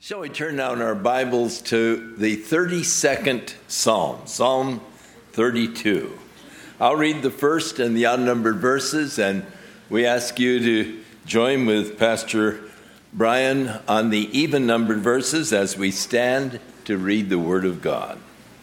Shall we turn now in our Bibles to the 32nd Psalm, Psalm 32. I'll read the first and the unnumbered verses, and we ask you to join with Pastor Brian on the even-numbered verses as we stand to read the Word of God.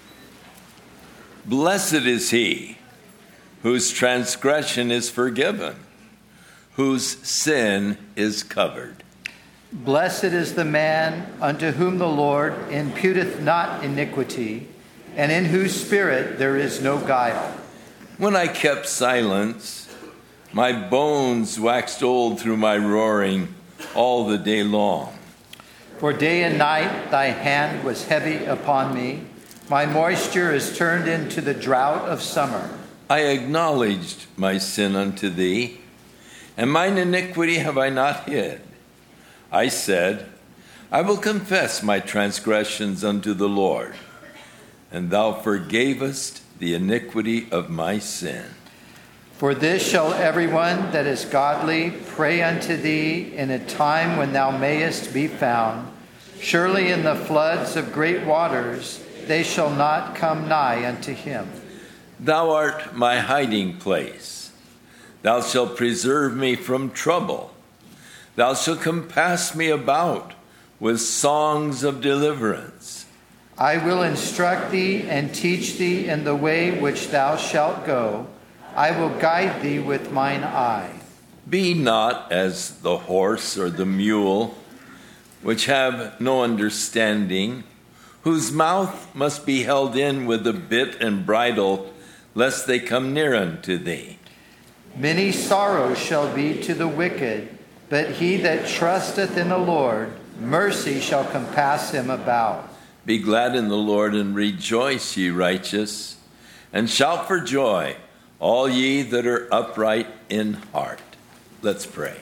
Blessed is he whose transgression is forgiven, whose sin is covered. Blessed is the man unto whom the Lord imputeth not iniquity, and in whose spirit there is no guile. When I kept silence, my bones waxed old through my roaring all the day long. For day and night thy hand was heavy upon me. My moisture is turned into the drought of summer. I acknowledged my sin unto thee, and mine iniquity have I not hid. I said, I will confess my transgressions unto the Lord, and thou forgavest the iniquity of my sin. For this shall everyone that is godly pray unto thee in a time when thou mayest be found. Surely in the floods of great waters they shall not come nigh unto him. Thou art my hiding place. Thou shalt preserve me from trouble. Thou shalt compass me about with songs of deliverance. I will instruct thee and teach thee in the way which thou shalt go. I will guide thee with mine eye. Be not as the horse or the mule, which have no understanding, whose mouth must be held in with a bit and bridle, lest they come near unto thee. Many sorrows shall be to the wicked, but he that trusteth in the Lord, mercy shall compass him about. Be glad in the Lord and rejoice, ye righteous, and shout for joy, all ye that are upright in heart. Let's pray.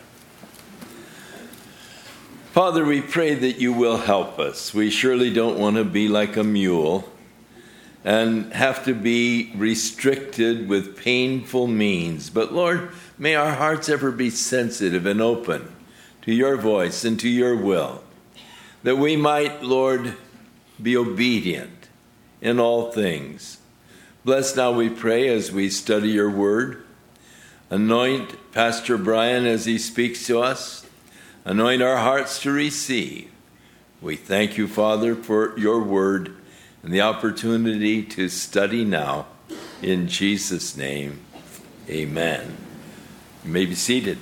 Father, we pray that you will help us. We surely don't want to be like a mule and have to be restricted with painful means. But Lord, may our hearts ever be sensitive and open to your voice and to your will, that we might, Lord, be obedient in all things. Bless now, we pray, as we study your word. Anoint Pastor Brian as he speaks to us. Anoint our hearts to receive. We thank you, Father, for your word and the opportunity to study now. In Jesus' name, amen. You may be seated.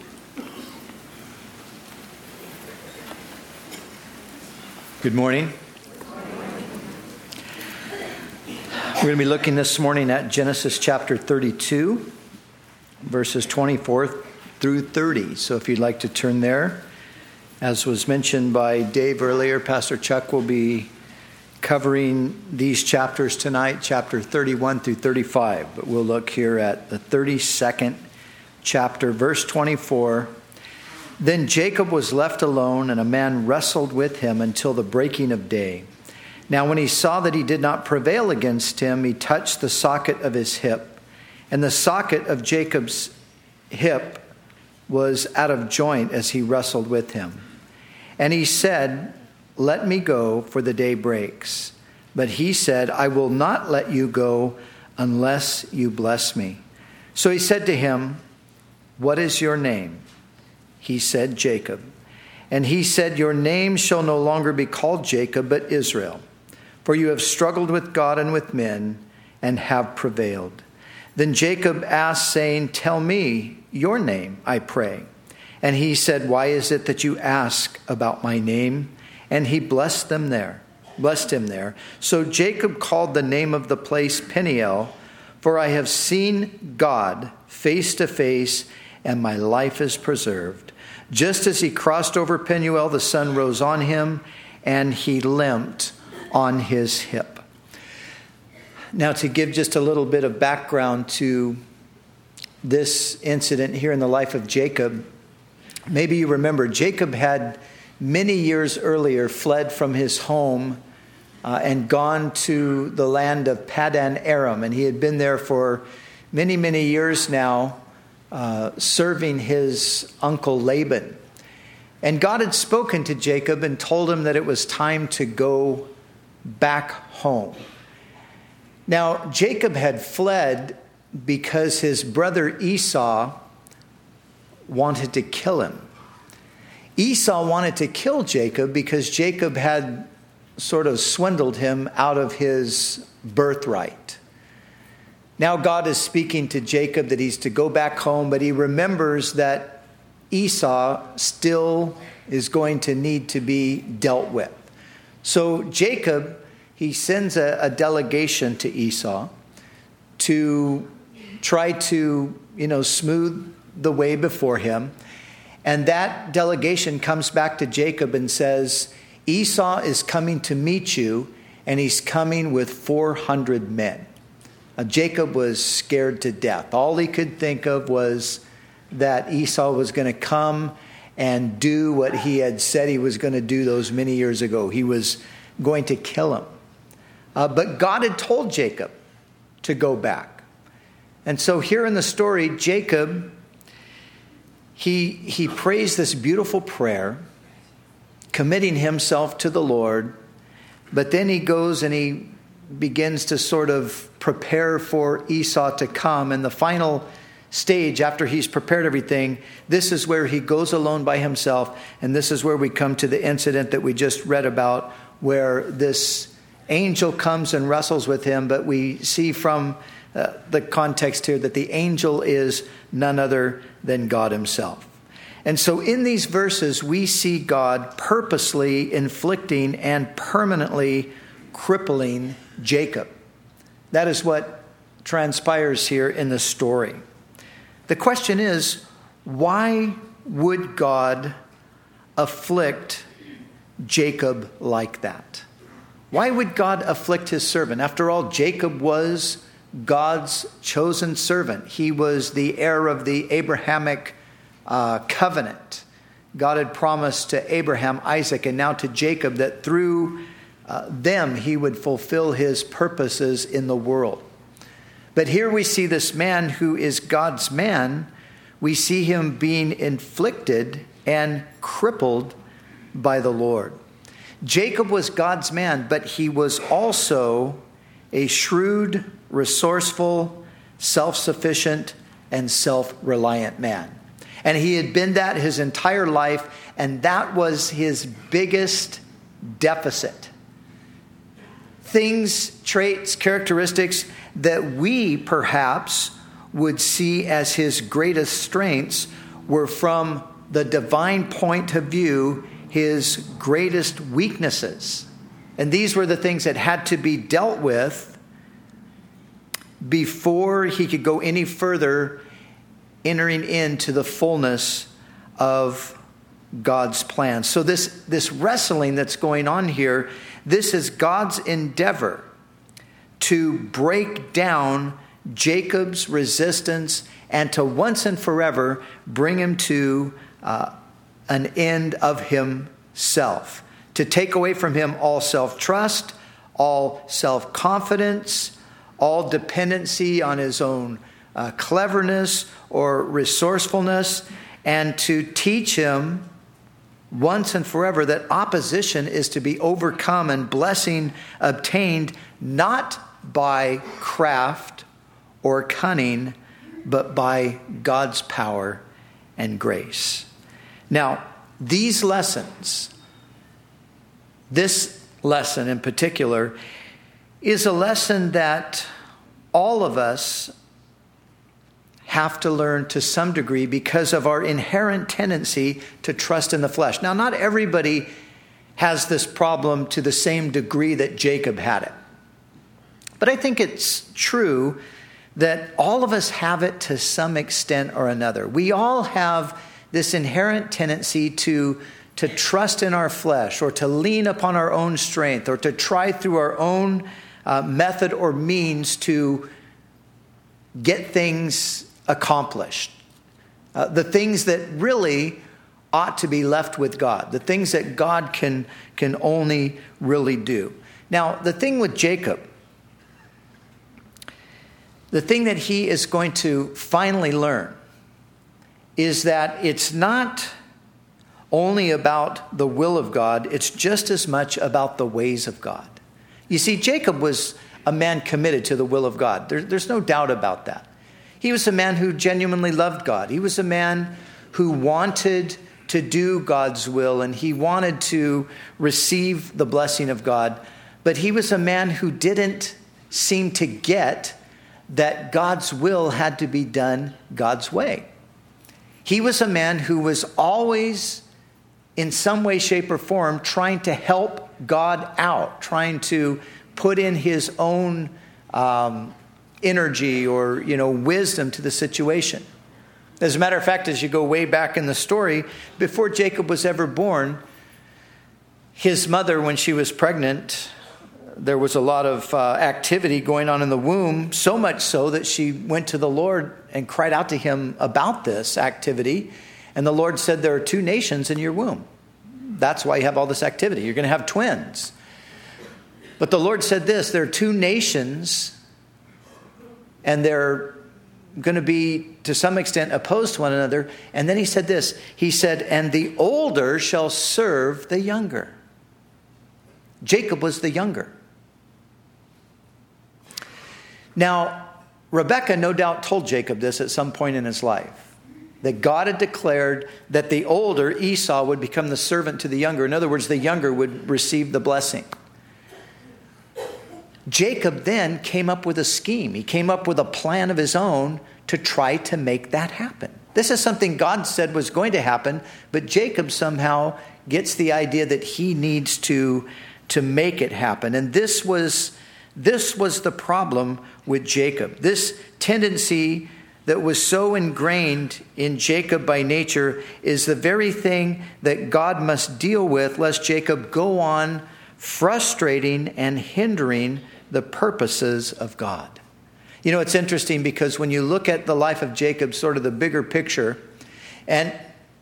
Good morning. We're going to be looking this morning at Genesis chapter 32, verses 24 through 30. So if you'd like to turn there, as was mentioned by Dave earlier, Pastor Chuck will be covering these chapters tonight, chapter 31 through 35. But we'll look here at the 32nd chapter, verse 24. Then Jacob was left alone, and a man wrestled with him until the breaking of day. Now when he saw that he did not prevail against him, he touched the socket of his hip. And the socket of Jacob's hip was out of joint as he wrestled with him. And he said, Let me go, for the day breaks. But he said, I will not let you go unless you bless me. So he said to him, What is your name? He said, Jacob. And he said, Your name shall no longer be called Jacob, but Israel. For you have struggled with God and with men, and have prevailed. Then Jacob asked, saying, Tell me your name, I pray. And he said, Why is it that you ask about my name? And he blessed him there. So Jacob called the name of the place Peniel, for I have seen God face to face, and my life is preserved. Just as he crossed over Peniel, the sun rose on him, and he limped on his hip. Now, to give just a little bit of background to this incident here in the life of Jacob, maybe you remember Jacob had many years earlier fled from his home and gone to the land of Paddan Aram, and he had been there for many, many years now, serving his uncle Laban. And God had spoken to Jacob and told him that it was time to go back home. Now, Jacob had fled because his brother Esau wanted to kill him. Esau wanted to kill Jacob because Jacob had sort of swindled him out of his birthright. Now God is speaking to Jacob that he's to go back home, but he remembers that Esau still is going to need to be dealt with. So Jacob, he sends a delegation to Esau to try to, smooth the way before him. And that delegation comes back to Jacob and says, Esau is coming to meet you, and he's coming with 400 men. Now, Jacob was scared to death. All he could think of was that Esau was going to come and do what he had said he was going to do those many years ago. He was going to kill him. But God had told Jacob to go back. And so here in the story, Jacob, he prays this beautiful prayer, committing himself to the Lord. But then he goes and he begins to sort of prepare for Esau to come. And the final stage, after he's prepared everything, this is where he goes alone by himself. And this is where we come to the incident that we just read about, where this angel comes and wrestles with him. But we see from the context here that the angel is none other than God himself. And so in these verses, we see God purposely inflicting and permanently crippling Jacob. That is what transpires here in the story. The question is, why would God afflict Jacob like that? Why would God afflict his servant? After all, Jacob was God's chosen servant. He was the heir of the Abrahamic covenant. God had promised to Abraham, Isaac, and now to Jacob that through them he would fulfill his purposes in the world. But here we see this man who is God's man. We see him being inflicted and crippled by the Lord. Jacob was God's man, but he was also a shrewd, resourceful, self-sufficient, and self-reliant man. And he had been that his entire life, and that was his biggest deficit. Things, traits, characteristics that we perhaps would see as his greatest strengths were, from the divine point of view, his greatest weaknesses. And these were the things that had to be dealt with before he could go any further, entering into the fullness of God's plan. So this wrestling that's going on here, this is God's endeavor to break down Jacob's resistance and to once and forever bring him to an end of himself, to take away from him all self-trust, all self-confidence, all dependency on his own cleverness or resourcefulness, and to teach him once and forever that opposition is to be overcome and blessing obtained not by craft or cunning, but by God's power and grace. Now, these lessons, this lesson in particular, is a lesson that all of us have to learn to some degree because of our inherent tendency to trust in the flesh. Now, not everybody has this problem to the same degree that Jacob had it. But I think it's true that all of us have it to some extent or another. We all have this inherent tendency to trust in our flesh, or to lean upon our own strength, or to try through our own method or means to get things accomplished. The things that really ought to be left with God. The things that God can only really do. Now, the thing with Jacob, the thing that he is going to finally learn is that it's not only about the will of God. It's just as much about the ways of God. You see, Jacob was a man committed to the will of God. There's no doubt about that. He was a man who genuinely loved God. He was a man who wanted to do God's will, and he wanted to receive the blessing of God. But he was a man who didn't seem to get that God's will had to be done God's way. He was a man who was always, in some way, shape, or form, trying to help God out, trying to put in his own energy or, wisdom to the situation. As a matter of fact, as you go way back in the story, before Jacob was ever born, his mother, when she was pregnant, there was a lot of activity going on in the womb, so much so that she went to the Lord and cried out to him about this activity. And the Lord said, there are 2 nations in your womb. That's why you have all this activity. You're going to have twins. But the Lord said this, there are 2 nations, and they're going to be, to some extent, opposed to one another. And then he said this, he said, and the older shall serve the younger. Jacob was the younger. Now, Rebekah no doubt told Jacob this at some point in his life, that God had declared that the older, Esau, would become the servant to the younger. In other words, the younger would receive the blessing. Jacob then came up with a scheme. He came up with a plan of his own to try to make that happen. This is something God said was going to happen, but Jacob somehow gets the idea that he needs to make it happen. And this was the problem with Jacob. This tendency that was so ingrained in Jacob by nature is the very thing that God must deal with, lest Jacob go on frustrating and hindering the purposes of God. It's interesting because when you look at the life of Jacob, sort of the bigger picture, and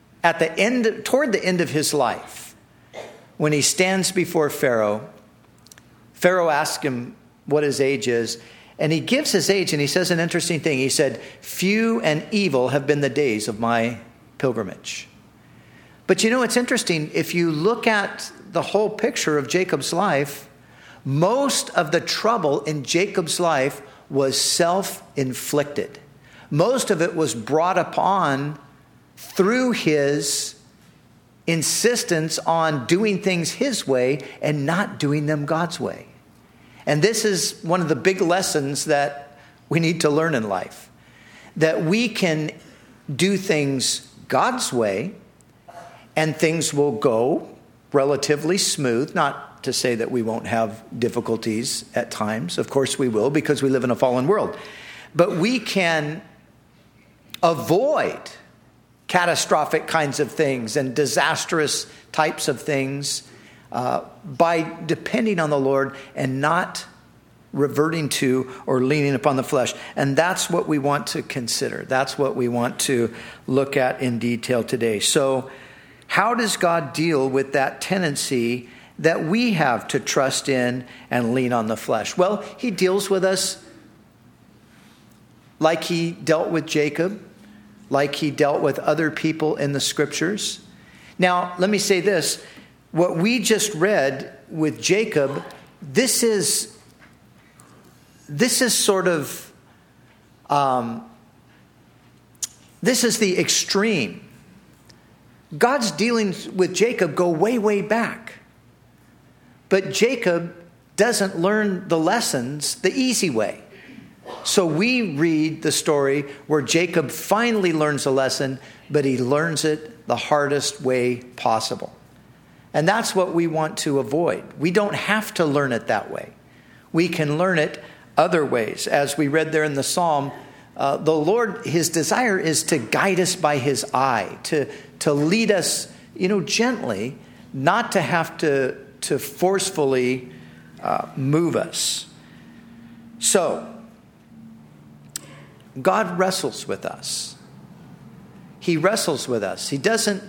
toward the end of his life, when he stands before Pharaoh, Pharaoh asks him what his age is, and he gives his age, and he says an interesting thing. He said, few and evil have been the days of my pilgrimage. But it's interesting, if you look at the whole picture of Jacob's life, most of the trouble in Jacob's life was self-inflicted. Most of it was brought upon through his insistence on doing things his way and not doing them God's way. And this is one of the big lessons that we need to learn in life. That we can do things God's way and things will go relatively smooth. Not to say that we won't have difficulties at times. Of course we will, because we live in a fallen world. But we can avoid catastrophic kinds of things and disastrous types of things by depending on the Lord and not reverting to or leaning upon the flesh. And that's what we want to consider. That's what we want to look at in detail today. So how does God deal with that tendency that we have to trust in and lean on the flesh? Well, he deals with us like he dealt with Jacob, like he dealt with other people in the scriptures. Now, let me say this. What we just read with Jacob, this is sort of, this is the extreme. God's dealings with Jacob go way, way back. But Jacob doesn't learn the lessons the easy way. So we read the story where Jacob finally learns a lesson, but he learns it the hardest way possible. And that's what we want to avoid. We don't have to learn it that way. We can learn it other ways. As we read there in the Psalm, the Lord, his desire is to guide us by his eye, to lead us, gently, not to have to forcefully move us. So, God wrestles with us. He wrestles with us. He doesn't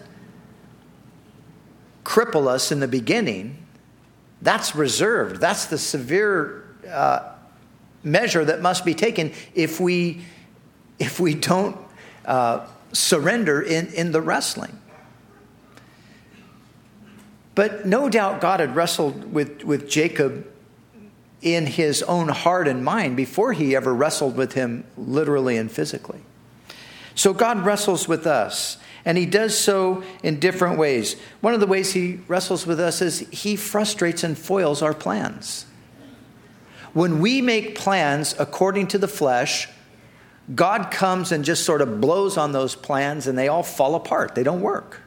cripple us in the beginning. That's reserved. That's the severe measure that must be taken if we don't surrender in the wrestling. But no doubt God had wrestled with Jacob in his own heart and mind before he ever wrestled with him literally and physically. So God wrestles with us, and he does so in different ways. One of the ways he wrestles with us is he frustrates and foils our plans. When we make plans according to the flesh, God comes and just sort of blows on those plans, and they all fall apart. They don't work.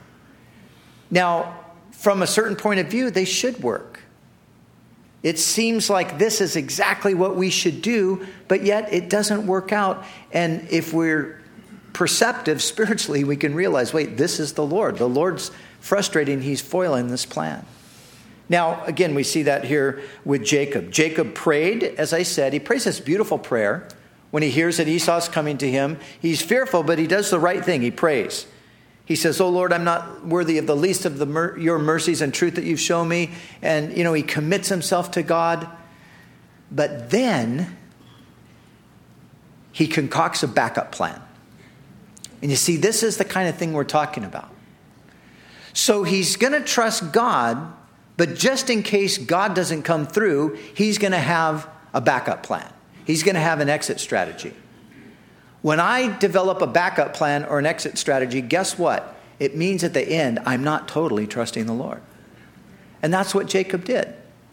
Now, from a certain point of view, they should work. It seems like this is exactly what we should do, but yet it doesn't work out. And if we're perceptive spiritually, we can realize, wait, this is the Lord. The Lord's frustrating. He's foiling this plan. Now, again, we see that here with Jacob. Jacob prayed, as I said. He prays this beautiful prayer. When he hears that Esau's coming to him, he's fearful, but he does the right thing. He prays. He says, "Oh Lord, I'm not worthy of the least of your mercies and truth that you've shown me." And, he commits himself to God. But then he concocts a backup plan. And you see, this is the kind of thing we're talking about. So he's going to trust God, but just in case God doesn't come through, he's going to have a backup plan. He's going to have an exit strategy. When I develop a backup plan or an exit strategy, guess what? It means at the end, I'm not totally trusting the Lord. And that's what Jacob did.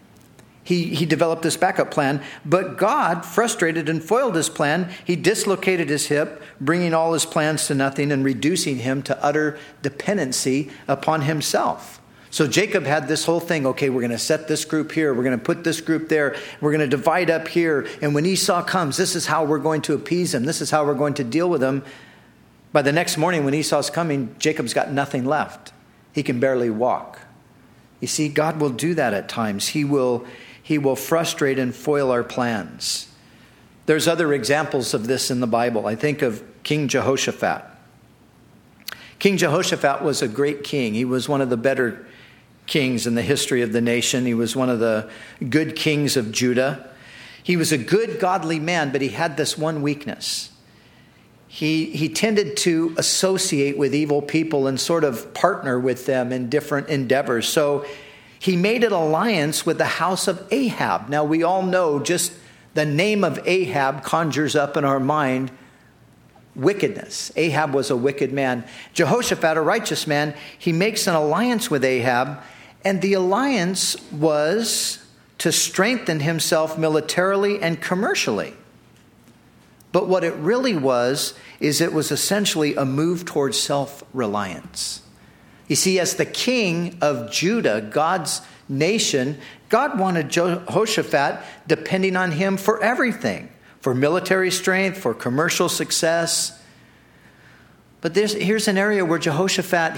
He developed this backup plan, but God frustrated and foiled his plan. He dislocated his hip, bringing all his plans to nothing and reducing him to utter dependency upon himself. So Jacob had this whole thing, okay, we're going to set this group here. We're going to put this group there. We're going to divide up here. And when Esau comes, this is how we're going to appease him. This is how we're going to deal with him. By the next morning when Esau's coming, Jacob's got nothing left. He can barely walk. You see, God will do that at times. He will frustrate and foil our plans. There's other examples of this in the Bible. I think of King Jehoshaphat. King Jehoshaphat was a great king. He was one of the better kings in the history of the nation. He was one of the good kings of Judah. He was a good, godly man, but he had this one weakness. He tended to associate with evil people and sort of partner with them in different endeavors. So he made an alliance with the house of Ahab. Now, we all know just the name of Ahab conjures up in our mind wickedness. Ahab was a wicked man. Jehoshaphat, a righteous man, he makes an alliance with Ahab, and the alliance was to strengthen himself militarily and commercially. But what it really was, is it was essentially a move towards self-reliance. You see, as the king of Judah, God's nation, God wanted Jehoshaphat depending on him for everything, for military strength, for commercial success. But here's an area where Jehoshaphat,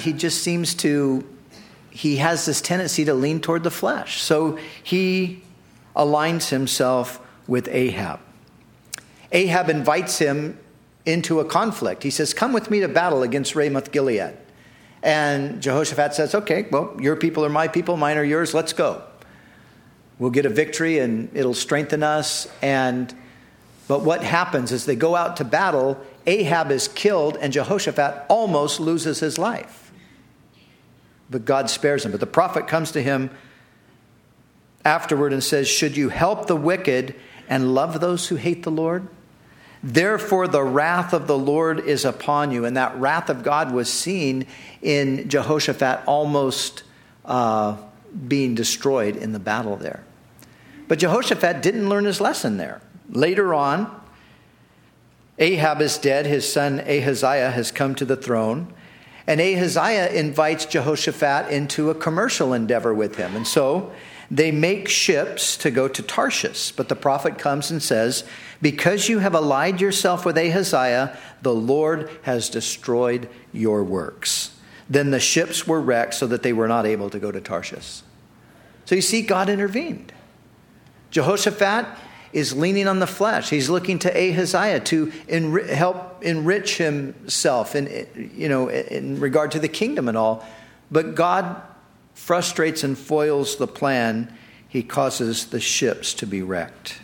he has this tendency to lean toward the flesh. So he aligns himself with Ahab. Ahab invites him into a conflict. He says, "Come with me to battle against Ramoth Gilead." And Jehoshaphat says, "Okay, well, your people are my people, mine are yours, let's go. We'll get a victory and it'll strengthen us." But what happens is they go out to battle, Ahab is killed, and Jehoshaphat almost loses his life. But God spares him. But the prophet comes to him afterward and says, "Should you help the wicked and love those who hate the Lord? Therefore the wrath of the Lord is upon you." And that wrath of God was seen in Jehoshaphat almost being destroyed in the battle there. But Jehoshaphat didn't learn his lesson there. Later on, Ahab is dead. His son Ahaziah has come to the throne. And Ahaziah invites Jehoshaphat into a commercial endeavor with him. And so they make ships to go to Tarshish. But the prophet comes and says, "Because you have allied yourself with Ahaziah, the Lord has destroyed your works." Then the ships were wrecked so that they were not able to go to Tarshish. So you see, God intervened. Jehoshaphat is leaning on the flesh. He's looking to Ahaziah to help enrich himself in regard to the kingdom and all. But God frustrates and foils the plan. He causes the ships to be wrecked.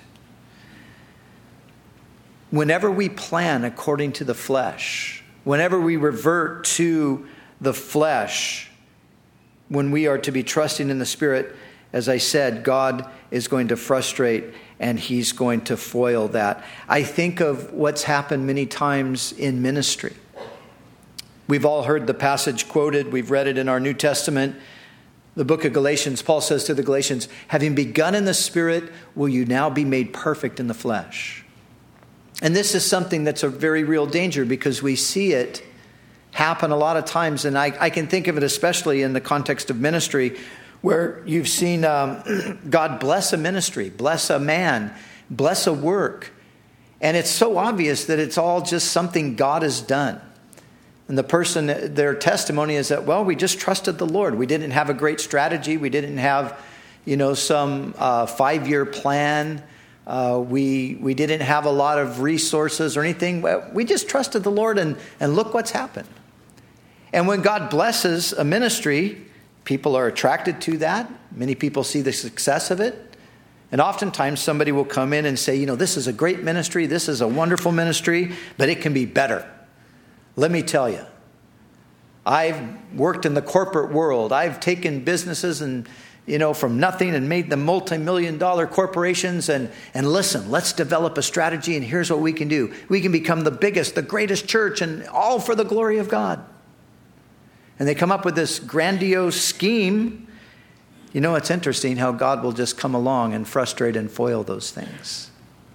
Whenever we plan according to the flesh, whenever we revert to the flesh, when we are to be trusting in the Spirit, as I said, God is going to frustrate and he's going to foil that. I think of what's happened many times in ministry. We've all heard the passage quoted. We've read it in our New Testament. The book of Galatians, Paul says to the Galatians, having begun in the Spirit, will you now be made perfect in the flesh? And this is something that's a very real danger because we see it happen a lot of times. And I can think of it especially in the context of ministry where you've seen God bless a ministry, bless a man, bless a work. And it's so obvious that it's all just something God has done. And the person, their testimony is that, well, we just trusted the Lord. We didn't have a great strategy. We didn't have, some 5-year plan. We didn't have a lot of resources or anything. We just trusted the Lord and look what's happened. And when God blesses a ministry, people are attracted to that. Many people see the success of it. And oftentimes somebody will come in and say, this is a great ministry. This is a wonderful ministry, but it can be better. Let me tell you, I've worked in the corporate world. I've taken businesses and, from nothing and made them multi-million-dollar corporations. And listen, let's develop a strategy. And here's what we can do. We can become the biggest, the greatest church, and all for the glory of God. And they come up with this grandiose scheme. It's interesting how God will just come along and frustrate and foil those things.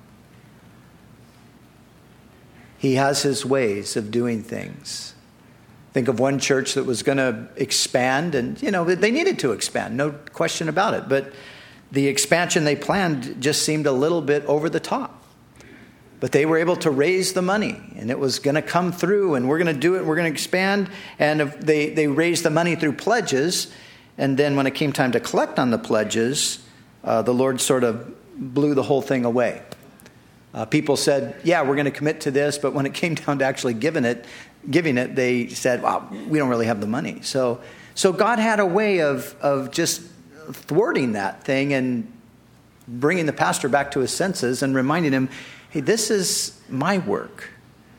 He has his ways of doing things. Think of one church that was going to expand, and, they needed to expand, no question about it. But the expansion they planned just seemed a little bit over the top. But they were able to raise the money, and it was going to come through, and we're going to do it, we're going to expand. And they raised the money through pledges, and then when it came time to collect on the pledges, the Lord sort of blew the whole thing away. People said, yeah, we're going to commit to this. But when it came down to actually giving it, they said, wow, we don't really have the money. So God had a way of just thwarting that thing and bringing the pastor back to his senses and reminding him, hey, this is my work.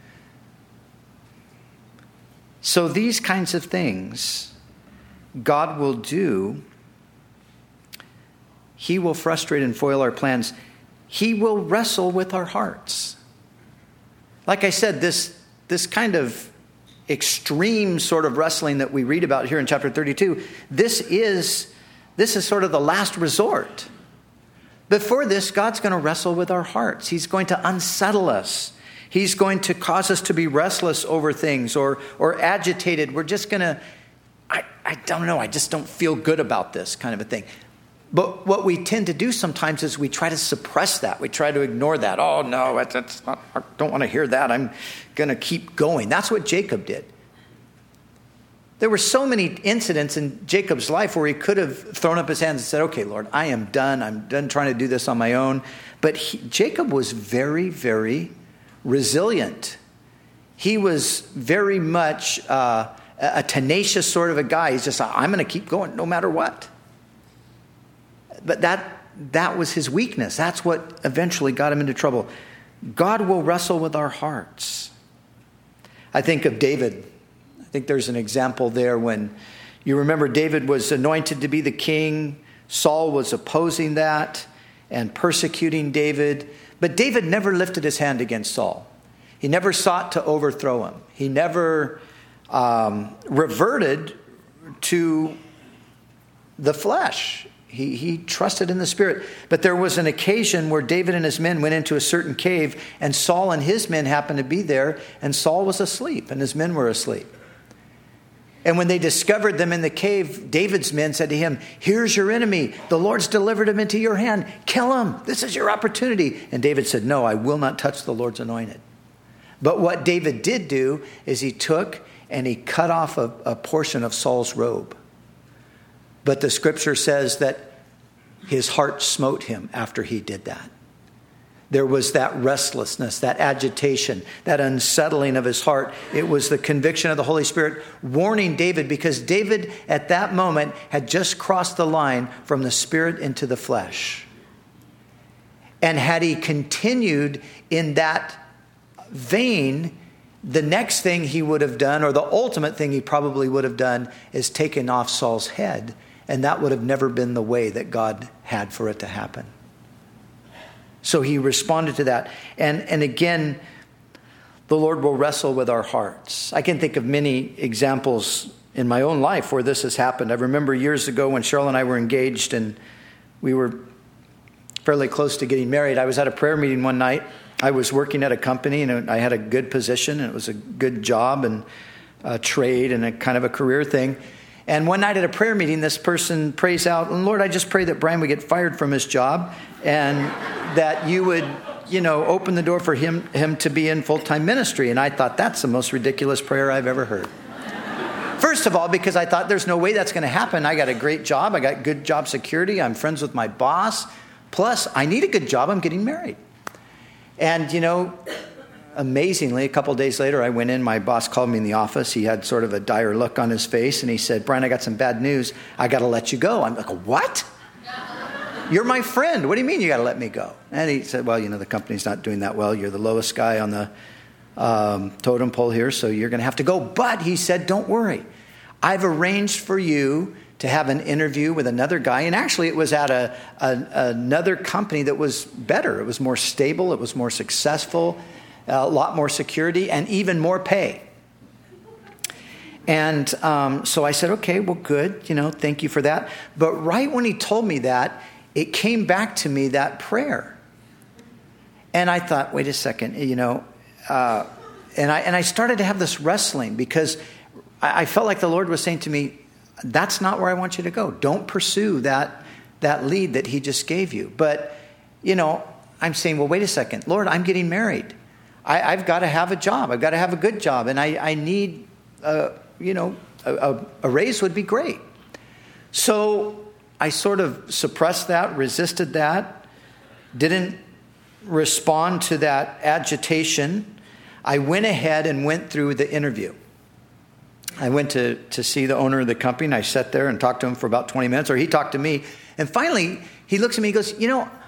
So these kinds of things God will do. He will frustrate and foil our plans. He will wrestle with our hearts. Like I said, this kind of extreme sort of wrestling that we read about here in chapter 32, this is sort of the last resort. Before this, God's going to wrestle with our hearts. He's going to unsettle us. He's going to cause us to be restless over things or agitated. We're just going to, I don't know, I just don't feel good about this kind of a thing. But what we tend to do sometimes is we try to suppress that. We try to ignore that. Oh, no, that's not, I don't want to hear that. I'm going to keep going. That's what Jacob did. There were so many incidents in Jacob's life where he could have thrown up his hands and said, okay, Lord, I am done. I'm done trying to do this on my own. But Jacob was very, very resilient. He was very much a tenacious sort of a guy. He's just, I'm going to keep going no matter what. But that was his weakness. That's what eventually got him into trouble. God will wrestle with our hearts. I think of David. I think there's an example there when you remember David was anointed to be the king. Saul was opposing that and persecuting David. But David never lifted his hand against Saul. He never sought to overthrow him. He never reverted to the flesh. He trusted in the Spirit. But there was an occasion where David and his men went into a certain cave, and Saul and his men happened to be there, and Saul was asleep, and his men were asleep. And when they discovered them in the cave, David's men said to him, here's your enemy. The Lord's delivered him into your hand. Kill him. This is your opportunity. And David said, no, I will not touch the Lord's anointed. But what David did do is he took and he cut off a portion of Saul's robe. But the scripture says that his heart smote him after he did that. There was that restlessness, that agitation, that unsettling of his heart. It was the conviction of the Holy Spirit warning David, because David at that moment had just crossed the line from the spirit into the flesh. And had he continued in that vein, the next thing he would have done, or the ultimate thing he probably would have done, is taken off Saul's head. And that would have never been the way that God had for it to happen. So he responded to that. And again, the Lord will wrestle with our hearts. I can think of many examples in my own life where this has happened. I remember years ago when Cheryl and I were engaged and we were fairly close to getting married. I was at a prayer meeting one night. I was working at a company and I had a good position and it was a good job and a trade and a kind of a career thing. And one night at a prayer meeting, this person prays out, and Lord, I just pray that Brian would get fired from his job and that you would, open the door for him to be in full-time ministry. And I thought, that's the most ridiculous prayer I've ever heard. First of all, because I thought there's no way that's going to happen. I got a great job. I got good job security. I'm friends with my boss. Plus, I need a good job. I'm getting married. And, amazingly, a couple of days later, I went in. My boss called me in the office. He had sort of a dire look on his face. And he said, Brian, I got some bad news. I got to let you go. I'm like, what? You're my friend. What do you mean you got to let me go? And he said, well, the company's not doing that well. You're the lowest guy on the totem pole here, so you're going to have to go. But he said, don't worry. I've arranged for you to have an interview with another guy. And actually, it was at another company that was better. It was more stable. It was more successful, a lot more security, and even more pay. And so I said, okay, well, good. Thank you for that. But right when he told me that, it came back to me, that prayer. And I thought, wait a second, and I started to have this wrestling because I felt like the Lord was saying to me, that's not where I want you to go. Don't pursue that lead that he just gave you. But, I'm saying, well, wait a second. Lord, I'm getting married. I've got to have a job. I've got to have a good job. And I need, a raise would be great. So I sort of suppressed that, resisted that, didn't respond to that agitation. I went ahead and went through the interview. I went to see the owner of the company, and I sat there and talked to him for about 20 minutes, or he talked to me. And finally, he looks at me and goes,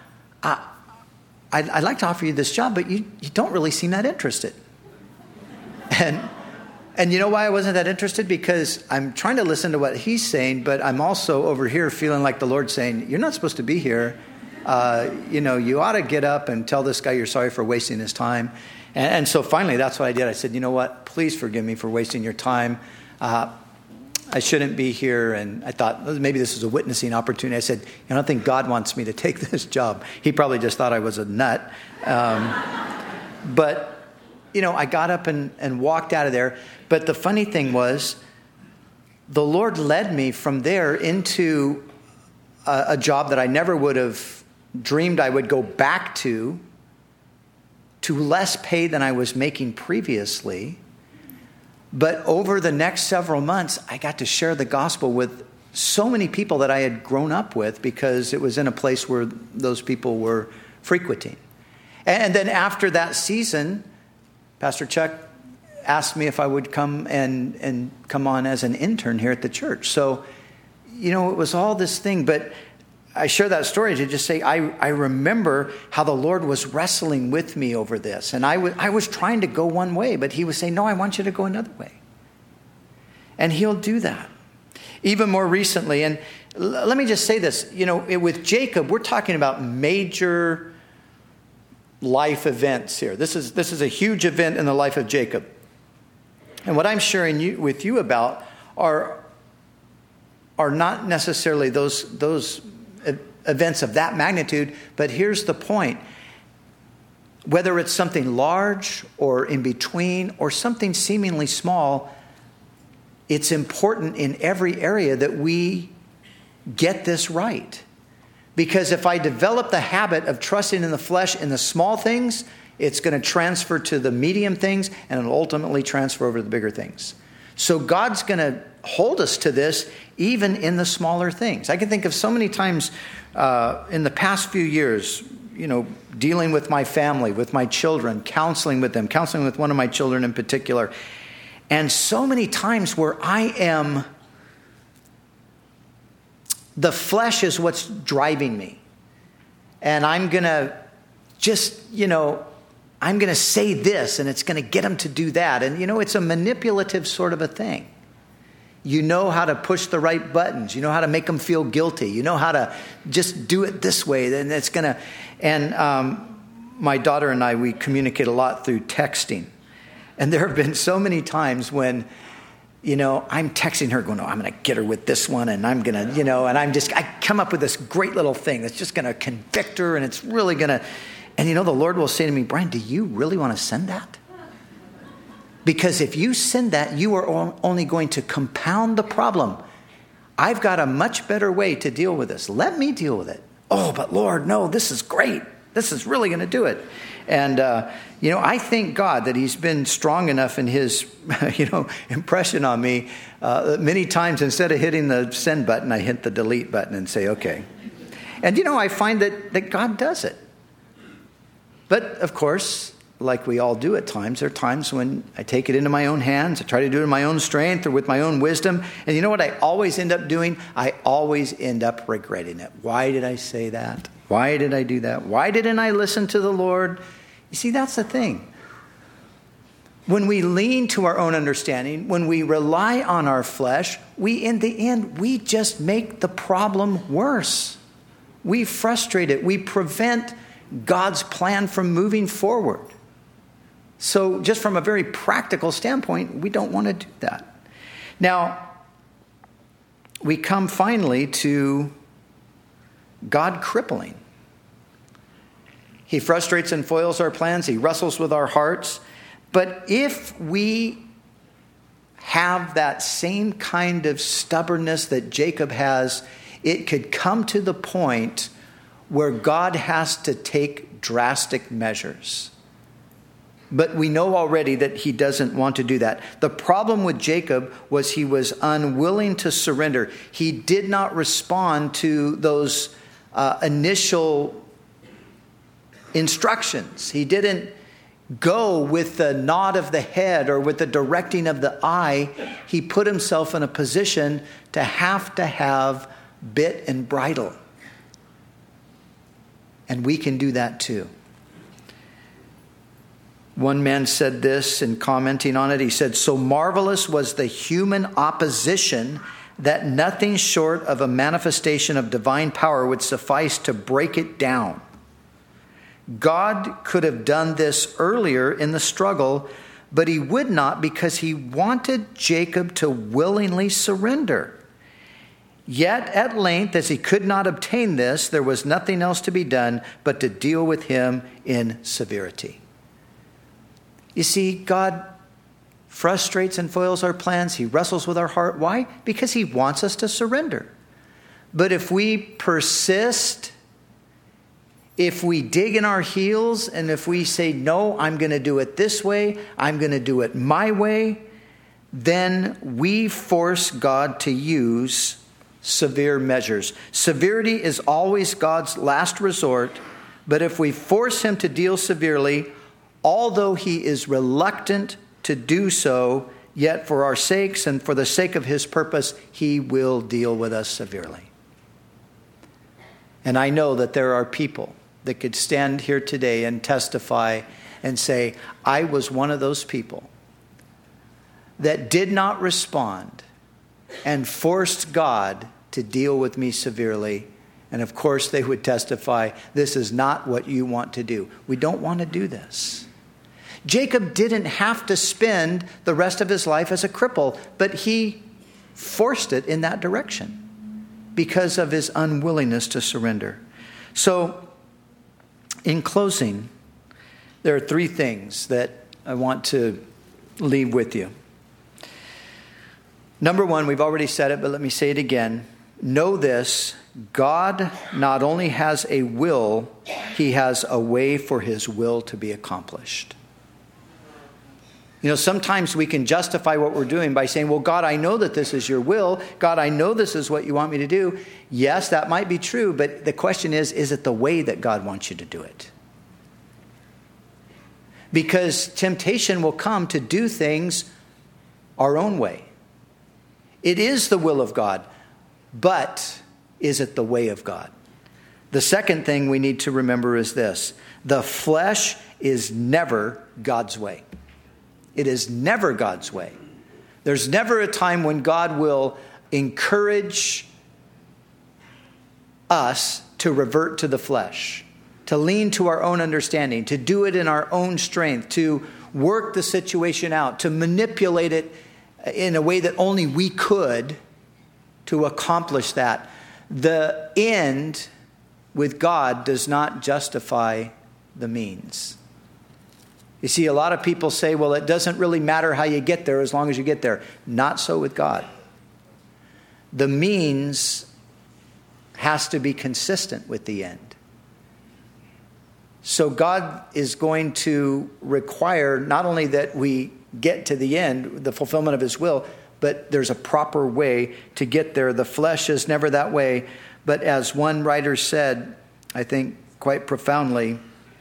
I'd like to offer you this job, but you don't really seem that interested. And you know why I wasn't that interested? Because I'm trying to listen to what he's saying, but I'm also over here feeling like the Lord's saying, you're not supposed to be here. You ought to get up and tell this guy you're sorry for wasting his time. And so finally, that's what I did. I said, you know what? Please forgive me for wasting your time. I shouldn't be here. And I thought maybe this is a witnessing opportunity. I said, I don't think God wants me to take this job. He probably just thought I was a nut. But, I got up and walked out of there. But the funny thing was, the Lord led me from there into a job that I never would have dreamed I would go back to less pay than I was making previously. But over the next several months, I got to share the gospel with so many people that I had grown up with because it was in a place where those people were frequenting. And then after that season, Pastor Chuck asked me if I would come and come on as an intern here at the church. So, it was all this thing. But I share that story to just say I remember how the Lord was wrestling with me over this. And I was trying to go one way, but he was saying, no, I want you to go another way. And he'll do that. Even more recently, and let me just say this, with Jacob, we're talking about major life events here. This is a huge event in the life of Jacob. And what I'm sharing with you about are not necessarily those events of that magnitude, but here's the point. Whether it's something large or in between or something seemingly small, it's important in every area that we get this right. Because if I develop the habit of trusting in the flesh in the small things, it's going to transfer to the medium things, and it'll ultimately transfer over to the bigger things. So God's going to hold us to this even in the smaller things. I can think of so many times in the past few years, dealing with my family, with my children, counseling with one of my children in particular. And so many times where the flesh is what's driving me. And I'm going to just, I'm going to say this, and it's going to get them to do that. And, it's a manipulative sort of a thing. You know how to push the right buttons. You know how to make them feel guilty. You know how to just do it this way. Then it's going to... And my daughter and I, we communicate a lot through texting. And there have been so many times when, I'm texting her going, I'm going to get her with this one. And I'm going to, and I come up with this great little thing that's just going to convict her. And it's really going to... And the Lord will say to me, Brian, do you really want to send that? Because if you send that, you are only going to compound the problem. I've got a much better way to deal with this. Let me deal with it. Oh, but Lord, no, this is great. This is really going to do it. And, I thank God that he's been strong enough in his, impression on me. Many times, instead of hitting the send button, I hit the delete button and say, okay. And, I find that God does it. But, of course, like we all do at times, there are times when I take it into my own hands. I try to do it in my own strength or with my own wisdom. And you know what I always end up doing? I always end up regretting it. Why did I say that? Why did I do that? Why didn't I listen to the Lord? You see, that's the thing. When we lean to our own understanding, when we rely on our flesh, in the end, we just make the problem worse. We frustrate it. We prevent God's plan from moving forward. So just from a very practical standpoint, we don't want to do that. Now, we come finally to God crippling. He frustrates and foils our plans. He wrestles with our hearts. But if we have that same kind of stubbornness that Jacob has, it could come to the point where God has to take drastic measures. But we know already that he doesn't want to do that. The problem with Jacob was he was unwilling to surrender. He did not respond to those initial instructions. He didn't go with the nod of the head or with the directing of the eye. He put himself in a position to have bit and bridle. And we can do that too. One man said this in commenting on it. He said, so marvelous was the human opposition that nothing short of a manifestation of divine power would suffice to break it down. God could have done this earlier in the struggle, but he would not because he wanted Jacob to willingly surrender. Yet at length, as he could not obtain this, there was nothing else to be done but to deal with him in severity. You see, God frustrates and foils our plans. He wrestles with our heart. Why? Because he wants us to surrender. But if we persist, if we dig in our heels, and if we say, no, I'm going to do it this way, I'm going to do it my way, then we force God to use severe measures. Severity is always God's last resort, but if we force him to deal severely, although he is reluctant to do so, yet for our sakes and for the sake of his purpose, he will deal with us severely. And I know that there are people that could stand here today and testify and say, I was one of those people that did not respond and forced God to deal with me severely. And of course, they would testify, this is not what you want to do. We don't want to do this. Jacob didn't have to spend the rest of his life as a cripple, but he forced it in that direction because of his unwillingness to surrender. So, in closing, there are three things that I want to leave with you. Number one, we've already said it, but let me say it again. Know this, God not only has a will, he has a way for his will to be accomplished. Sometimes we can justify what we're doing by saying, well, God, I know that this is your will. God, I know this is what you want me to do. Yes, that might be true, but the question is it the way that God wants you to do it? Because temptation will come to do things our own way. It is the will of God, but is it the way of God? The second thing we need to remember is this: the flesh is never God's way. It is never God's way. There's never a time when God will encourage us to revert to the flesh, to lean to our own understanding, to do it in our own strength, to work the situation out, to manipulate it in a way that only we could to accomplish that. The end with God does not justify the means. You see, a lot of people say, well, it doesn't really matter how you get there as long as you get there. Not so with God. The means has to be consistent with the end. So God is going to require not only that we get to the end, the fulfillment of his will, but there's a proper way to get there. The flesh is never that way. But as one writer said, I think quite profoundly,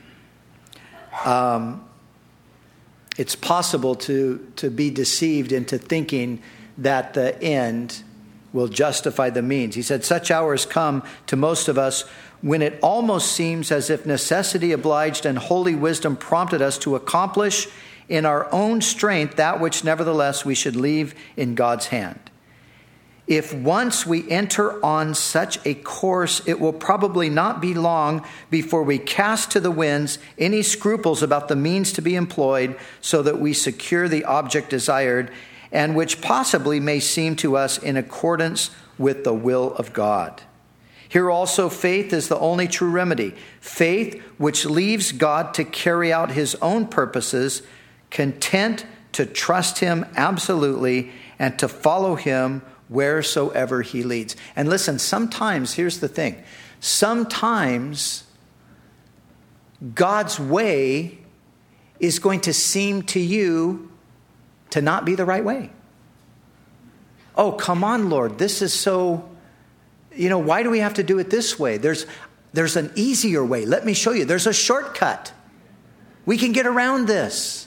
it's possible to be deceived into thinking that the end will justify the means. He said, such hours come to most of us when it almost seems as if necessity obliged and holy wisdom prompted us to accomplish in our own strength that which nevertheless we should leave in God's hand. If once we enter on such a course, it will probably not be long before we cast to the winds any scruples about the means to be employed so that we secure the object desired, and which possibly may seem to us in accordance with the will of God. Here also faith is the only true remedy. Faith which leaves God to carry out his own purposes, content to trust him absolutely and to follow him wheresoever he leads. And listen, sometimes, here's the thing, sometimes God's way is going to seem to you to not be the right way. Oh, come on, Lord, this is so, why do we have to do it this way? There's an easier way. Let me show you. There's a shortcut. We can get around this.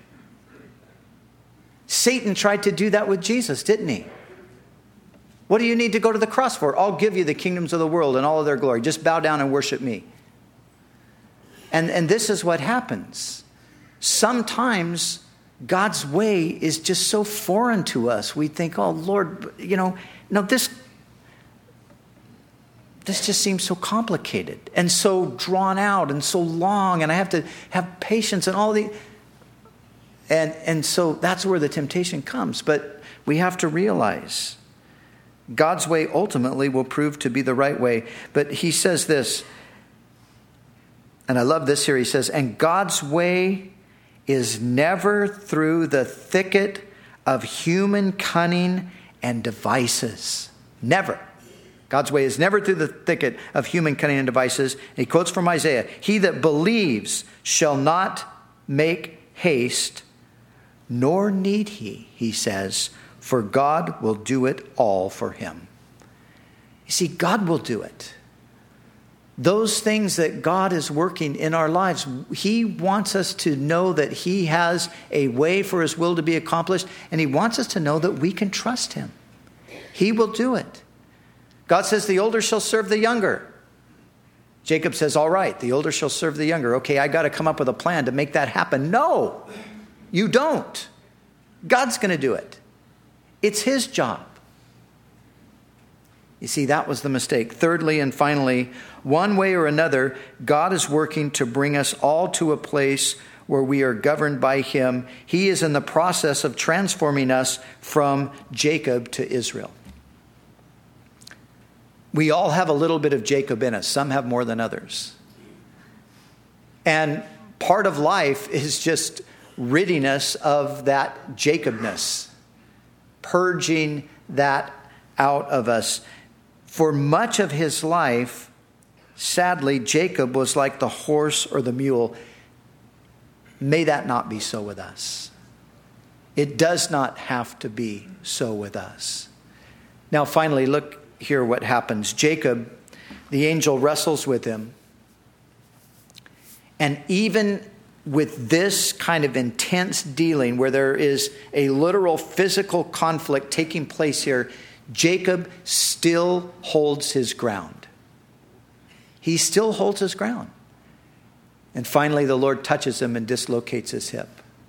Satan tried to do that with Jesus, didn't he? What do you need to go to the cross for? I'll give you the kingdoms of the world and all of their glory. Just bow down and worship me. And this is what happens. Sometimes God's way is just so foreign to us. We think, oh, Lord, no, this just seems so complicated and so drawn out and so long, and I have to have patience and all the... And so that's where the temptation comes. But we have to realize God's way ultimately will prove to be the right way. But he says this, and I love this here. He says, and God's way is never through the thicket of human cunning and devices. Never. God's way is never through the thicket of human cunning and devices. He quotes from Isaiah, he that believes shall not make haste, nor need he says, for God will do it all for him. You see, God will do it. Those things that God is working in our lives, he wants us to know that he has a way for his will to be accomplished, and he wants us to know that we can trust him. He will do it. God says the older shall serve the younger. Jacob says, all right, the older shall serve the younger. Okay, I got to come up with a plan to make that happen. No, you don't. God's going to do it. It's his job. You see, that was the mistake. Thirdly and finally, one way or another, God is working to bring us all to a place where we are governed by him. He is in the process of transforming us from Jacob to Israel. We all have a little bit of Jacob in us. Some have more than others. And part of life is just ridding us of that Jacobness, purging that out of us. For much of his life, sadly, Jacob was like the horse or the mule. May that not be so with us. It does not have to be so with us. Now, finally, look here what happens. Jacob, the angel wrestles with him. And even with this kind of intense dealing where there is a literal physical conflict taking place here, Jacob still holds his ground. he still holds his ground. And finally, the Lord touches him and dislocates his hip.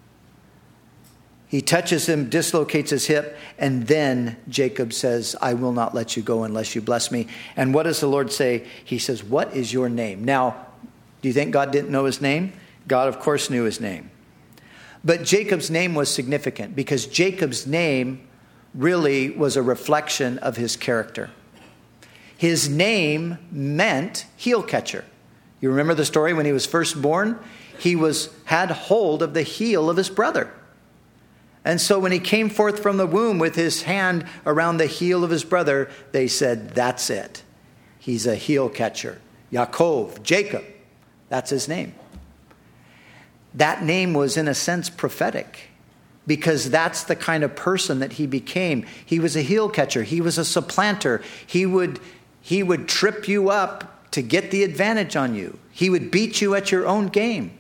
He touches him, dislocates his hip, and then Jacob says, I will not let you go unless you bless me. And what does the Lord say? He says, what is your name? Now, do you think God didn't know his name? God, of course, knew his name. But Jacob's name was significant because Jacob's name really was a reflection of his character. His name meant heel catcher. You remember the story when he was first born? He had hold of the heel of his brother. And so when he came forth from the womb with his hand around the heel of his brother, they said, that's it. He's a heel catcher. Yaakov, Jacob. That's his name. That name was in a sense prophetic because that's the kind of person that he became. He was a heel catcher. He was a supplanter. He would trip you up to get the advantage on you. He would beat you at your own game.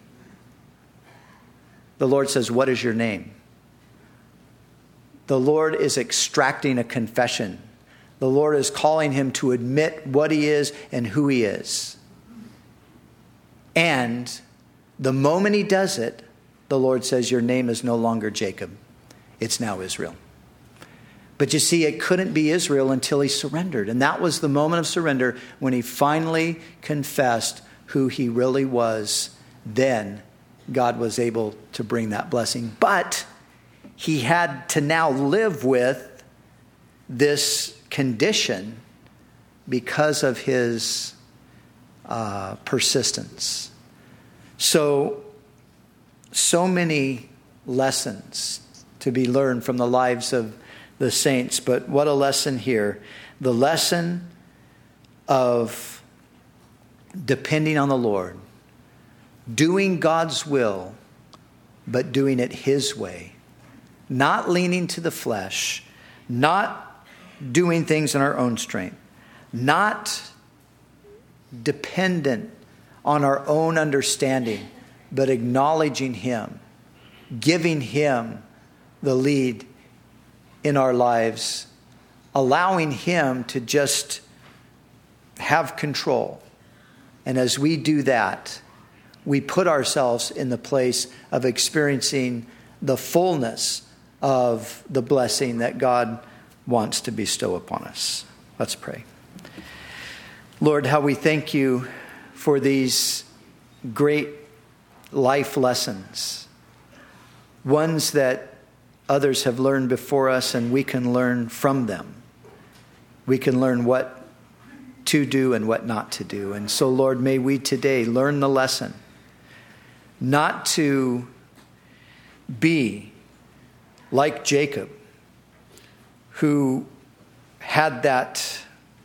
The Lord says, what is your name? The Lord is extracting a confession. The Lord is calling him to admit what he is and who he is. And the moment he does it, the Lord says, your name is no longer Jacob. It's now Israel. But you see, it couldn't be Israel until he surrendered. And that was the moment of surrender when he finally confessed who he really was. Then God was able to bring that blessing. But he had to now live with this condition because of his persistence. So many lessons to be learned from the lives of the saints. But what a lesson here. The lesson of depending on the Lord. Doing God's will, but doing it his way. Not leaning to the flesh, not doing things in our own strength, not dependent on our own understanding, but acknowledging him, giving him the lead in our lives, allowing him to just have control. And as we do that, we put ourselves in the place of experiencing the fullness of the blessing that God wants to bestow upon us. Let's pray. Lord, how we thank you for these great life lessons, ones that others have learned before us and we can learn from them. We can learn what to do and what not to do. And so, Lord, may we today learn the lesson not to be like Jacob, who had that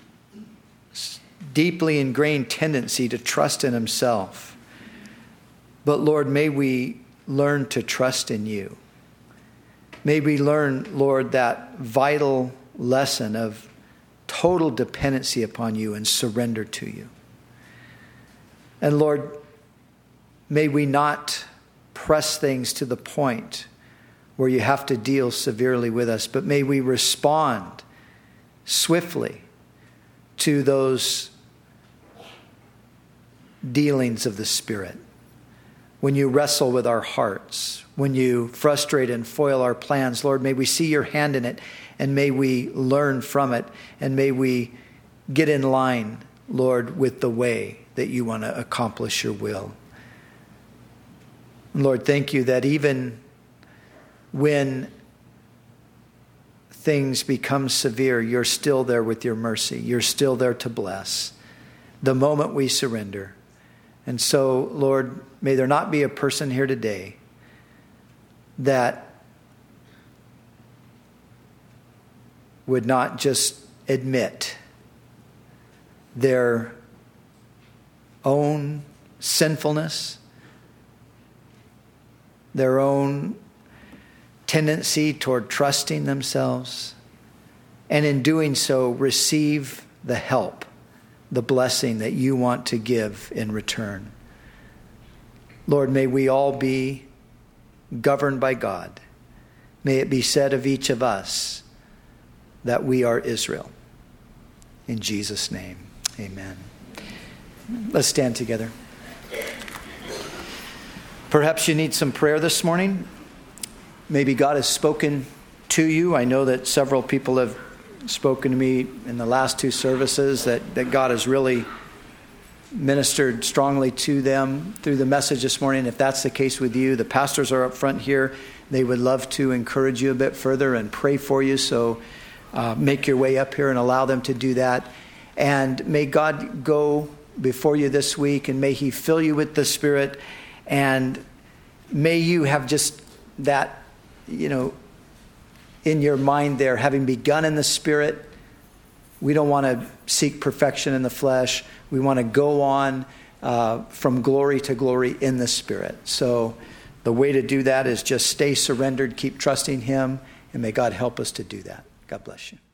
deeply ingrained tendency to trust in himself. But Lord, may we learn to trust in you. May we learn, Lord, that vital lesson of total dependency upon you and surrender to you. And Lord, may we not press things to the point where you have to deal severely with us, but may we respond swiftly to those dealings of the Spirit. When you wrestle with our hearts, when you frustrate and foil our plans, Lord, may we see your hand in it, and may we learn from it, and may we get in line, Lord, with the way that you want to accomplish your will. Lord, thank you that even when things become severe, you're still there with your mercy. You're still there to bless the moment we surrender. And so, Lord, may there not be a person here today that would not just admit their own sinfulness, their own tendency toward trusting themselves, and in doing so, receive the help, the blessing that you want to give in return. Lord, may we all be governed by God. May it be said of each of us that we are Israel. In Jesus' name, amen. Let's stand together. Perhaps you need some prayer this morning. Maybe God has spoken to you. I know that several people have spoken to me in the last two services that God has really ministered strongly to them through the message this morning. If that's the case with you, the pastors are up front here. They would love to encourage you a bit further and pray for you. So make your way up here and allow them to do that. And may God go before you this week, and may He fill you with the Spirit, and may you have just that, in your mind there, having begun in the Spirit. We don't want to seek perfection in the flesh. We want to go on from glory to glory in the Spirit. So the way to do that is just stay surrendered, keep trusting Him, and may God help us to do that. God bless you.